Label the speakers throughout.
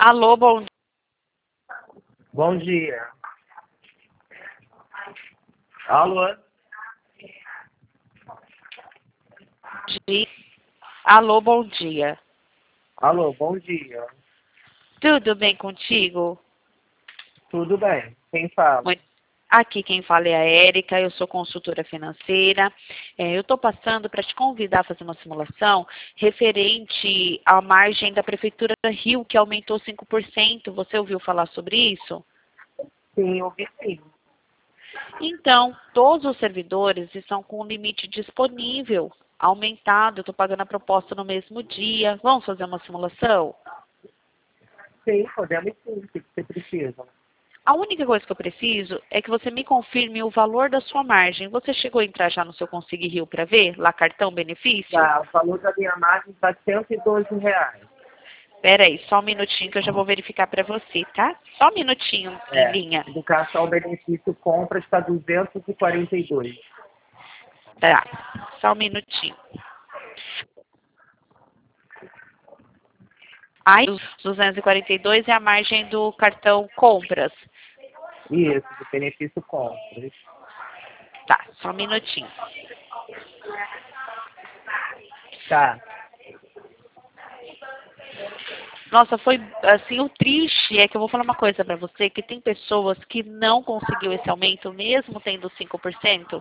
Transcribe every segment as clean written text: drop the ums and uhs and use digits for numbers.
Speaker 1: Alô, bom
Speaker 2: Bom dia. Alô?
Speaker 1: dia. Alô, bom dia.
Speaker 2: Alô, bom dia.
Speaker 1: Tudo bem contigo?
Speaker 2: Tudo bem? Quem fala?
Speaker 1: Muito- Aqui quem fala é a Érica, eu sou consultora financeira. Eu estou passando para te convidar a fazer uma simulação referente à margem da Prefeitura Rio, que aumentou 5%. Você ouviu falar sobre isso?
Speaker 2: Sim, eu vi sim.
Speaker 1: Então, todos os servidores estão com o limite disponível aumentado. Eu estou pagando a proposta no mesmo dia. Vamos fazer uma simulação?
Speaker 2: Sim, podemos sim. O que você precisa?
Speaker 1: A única coisa que eu preciso é que você me confirme o valor da sua margem. Você chegou a entrar já no seu Consigue Rio para ver? Lá, cartão benefício?
Speaker 2: Tá, o valor da minha margem está R$ 112.
Speaker 1: Espera aí, só um minutinho que eu já vou verificar para você, tá? Só um minutinho em linha.
Speaker 2: Do cartão benefício compra está 242.
Speaker 1: Tá, só um minutinho. Aí, os 242 é a margem do cartão compras.
Speaker 2: Isso, do benefício compras.
Speaker 1: Tá, só um minutinho.
Speaker 2: Tá.
Speaker 1: Nossa, foi assim, o triste é que eu vou falar uma coisa pra você, que tem pessoas que não conseguiu esse aumento, mesmo tendo 5%.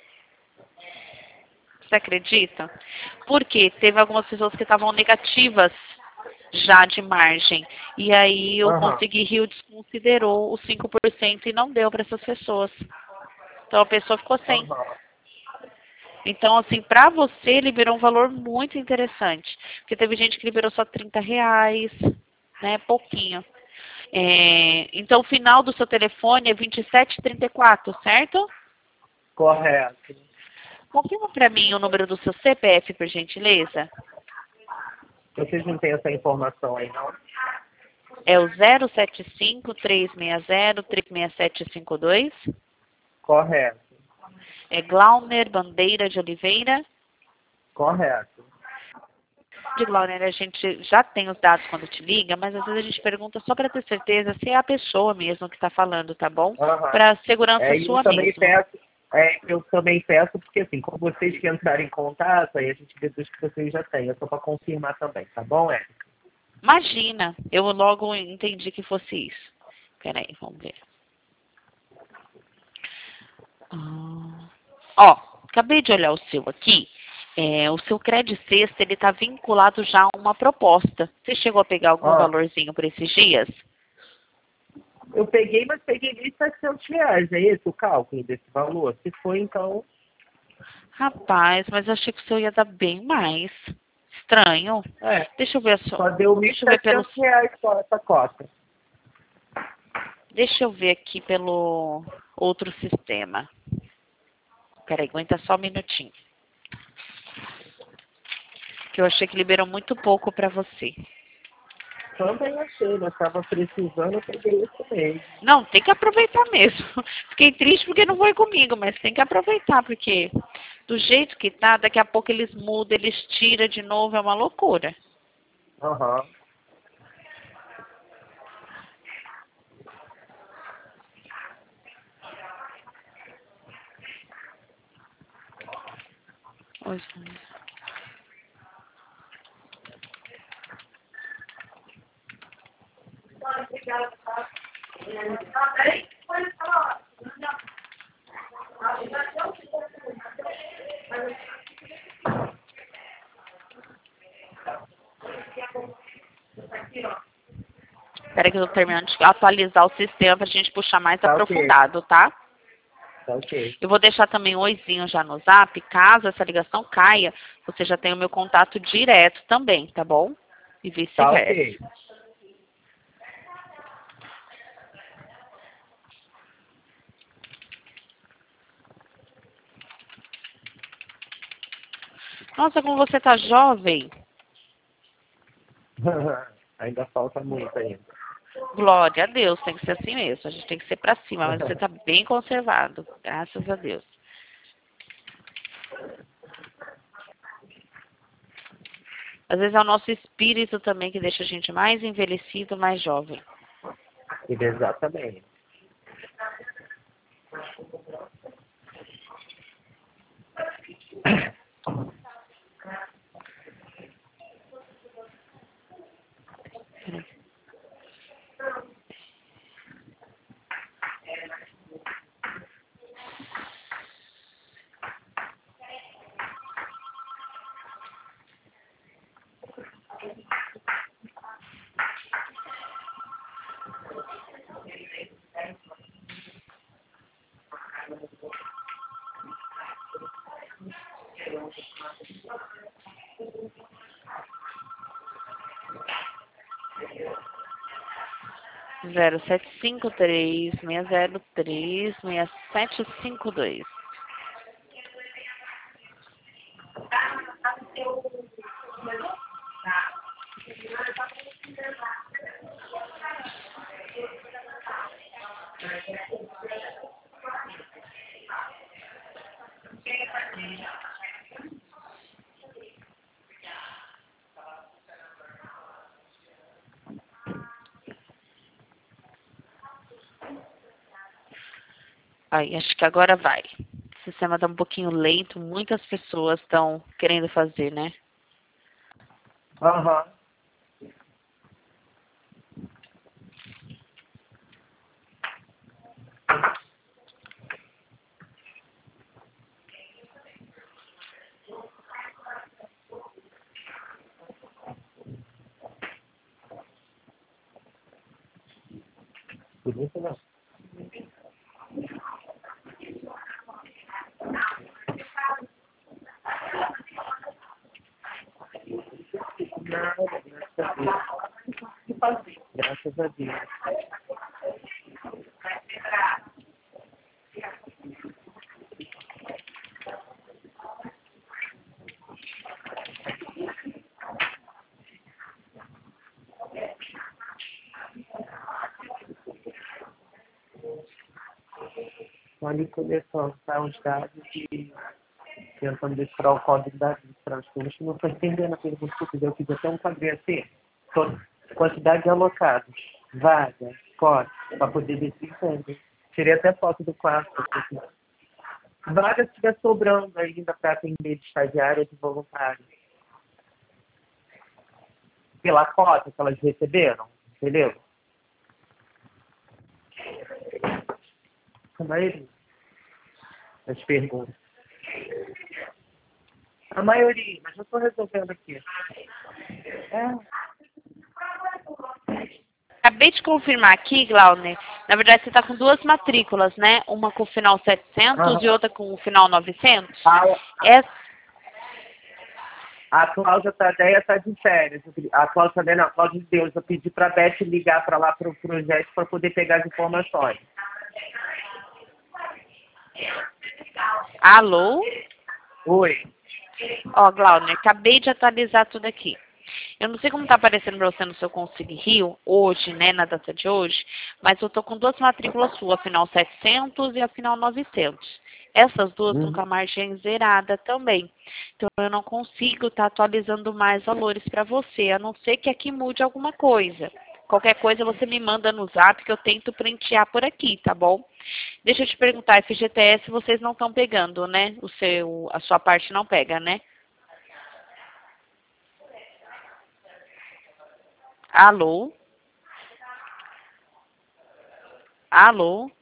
Speaker 1: Você acredita? Porque teve algumas pessoas que estavam negativas já de margem. E aí o
Speaker 2: Aham.
Speaker 1: Consigue Rio desconsiderou os 5% e não deu para essas pessoas. Então a pessoa ficou sem.
Speaker 2: Aham.
Speaker 1: Então, assim, para você liberou um valor muito interessante. Porque teve gente que liberou só R$ 30, né? Pouquinho. Então, o final do seu telefone é 2734, certo?
Speaker 2: Correto.
Speaker 1: Confirma para mim o número do seu CPF, por gentileza.
Speaker 2: Vocês não têm essa informação aí, não?
Speaker 1: É o 075-360-36752.
Speaker 2: Correto.
Speaker 1: É Glauner Bandeira de Oliveira.
Speaker 2: Correto.
Speaker 1: De Glauner, a gente já tem os dados quando te liga, mas às vezes a gente pergunta só para ter certeza se é a pessoa mesmo que está falando, tá bom?
Speaker 2: Aham.
Speaker 1: Para segurança
Speaker 2: E eu
Speaker 1: sua
Speaker 2: também
Speaker 1: mesmo.
Speaker 2: peço, porque assim, como vocês que entrarem em contato, aí a gente deduz que vocês já têm. É só para confirmar também, tá bom, Érica?
Speaker 1: Imagina, eu logo entendi que fosse isso. Peraí, vamos ver. Ó, acabei de olhar o seu aqui. O seu Credit Sexta, ele está vinculado já a uma proposta. Você chegou a pegar algum
Speaker 2: Ó,
Speaker 1: valorzinho por esses dias?
Speaker 2: eu peguei, mas peguei R$ 1.700. É esse o cálculo desse valor? Se foi, então,
Speaker 1: Rapaz, mas eu achei que o seu ia dar bem mais. Estranho.
Speaker 2: é.
Speaker 1: Deixa eu ver a sua.
Speaker 2: Só deu
Speaker 1: Deixa eu ver pelo.
Speaker 2: R$ 1.700 só essa cota.
Speaker 1: Deixa eu ver aqui pelo outro sistema. Peraí, aguenta só um minutinho. Que eu achei que liberou muito pouco para você.
Speaker 2: Também achei, né? Estava precisando, eu peguei isso mesmo.
Speaker 1: Não, tem que aproveitar mesmo. Fiquei triste porque não foi comigo, mas tem que aproveitar, porque do jeito que tá, daqui a pouco eles mudam, eles tiram de novo, é uma loucura.
Speaker 2: Aham.
Speaker 1: Oi, Espera que eu tô terminando de atualizar o sistema pra gente puxar mais
Speaker 2: Tá ok.
Speaker 1: aprofundado, tá?
Speaker 2: Tá ok.
Speaker 1: Eu vou deixar também um oizinho já no zap, caso essa ligação caia, você já tem o meu contato direto também, tá bom? E
Speaker 2: Tá
Speaker 1: vice-versa.
Speaker 2: ok.
Speaker 1: Nossa, como você tá jovem.
Speaker 2: Ainda falta muito ainda.
Speaker 1: Glória a Deus, tem que ser assim mesmo. A gente tem que ser pra cima, mas você tá bem conservado, graças a Deus. Às vezes é o nosso espírito também que deixa a gente mais envelhecido, mais jovem.
Speaker 2: Exatamente.
Speaker 1: Zero sete cinco três 603 6752. Aí, acho que agora vai. O sistema está um pouquinho lento, muitas pessoas estão querendo fazer, né?
Speaker 2: Aham. Por isso não. Nada, graças a Deus. Manipulação, tá? Os dados e tentando decorar o código da vida para as pessoas que não estão entendendo a pergunta que eu fiz. Eu fiz até um quadrinho assim, quantidade de alocados, vaga, código, para poder ver se entende. Tirei até foto do quarto. Assim. Vaga se estiver sobrando ainda para atender de estagiário ou de voluntário. Pela cota que elas receberam, entendeu? A maioria das perguntas. A maioria, mas eu estou resolvendo aqui.
Speaker 1: Acabei de confirmar aqui, Glauner. Na verdade, você está com duas matrículas, né? Uma com o final 700 e outra com o final 900. Essa...
Speaker 2: A Cláudia Tadeia está de férias. A Cláudia Tadeia, não, a Cláudia de Deus. Eu pedi para a Beth ligar para lá para o projeto para poder pegar as informações.
Speaker 1: Alô?
Speaker 2: Oi.
Speaker 1: Ó, Glauner, acabei de atualizar tudo aqui. Eu não sei como tá aparecendo pra você no seu Consigo Rio, hoje, né, na data de hoje, mas eu tô com duas matrículas suas, a final 700 e a final 900. Essas duas estão com a margem zerada também. Então, eu não consigo estar atualizando mais valores para você, a não ser que aqui mude alguma coisa. Qualquer coisa você me manda no zap que eu tento printear por aqui, tá bom? Deixa eu te perguntar, FGTS vocês não estão pegando, né? A sua parte não pega, né? Alô? Alô?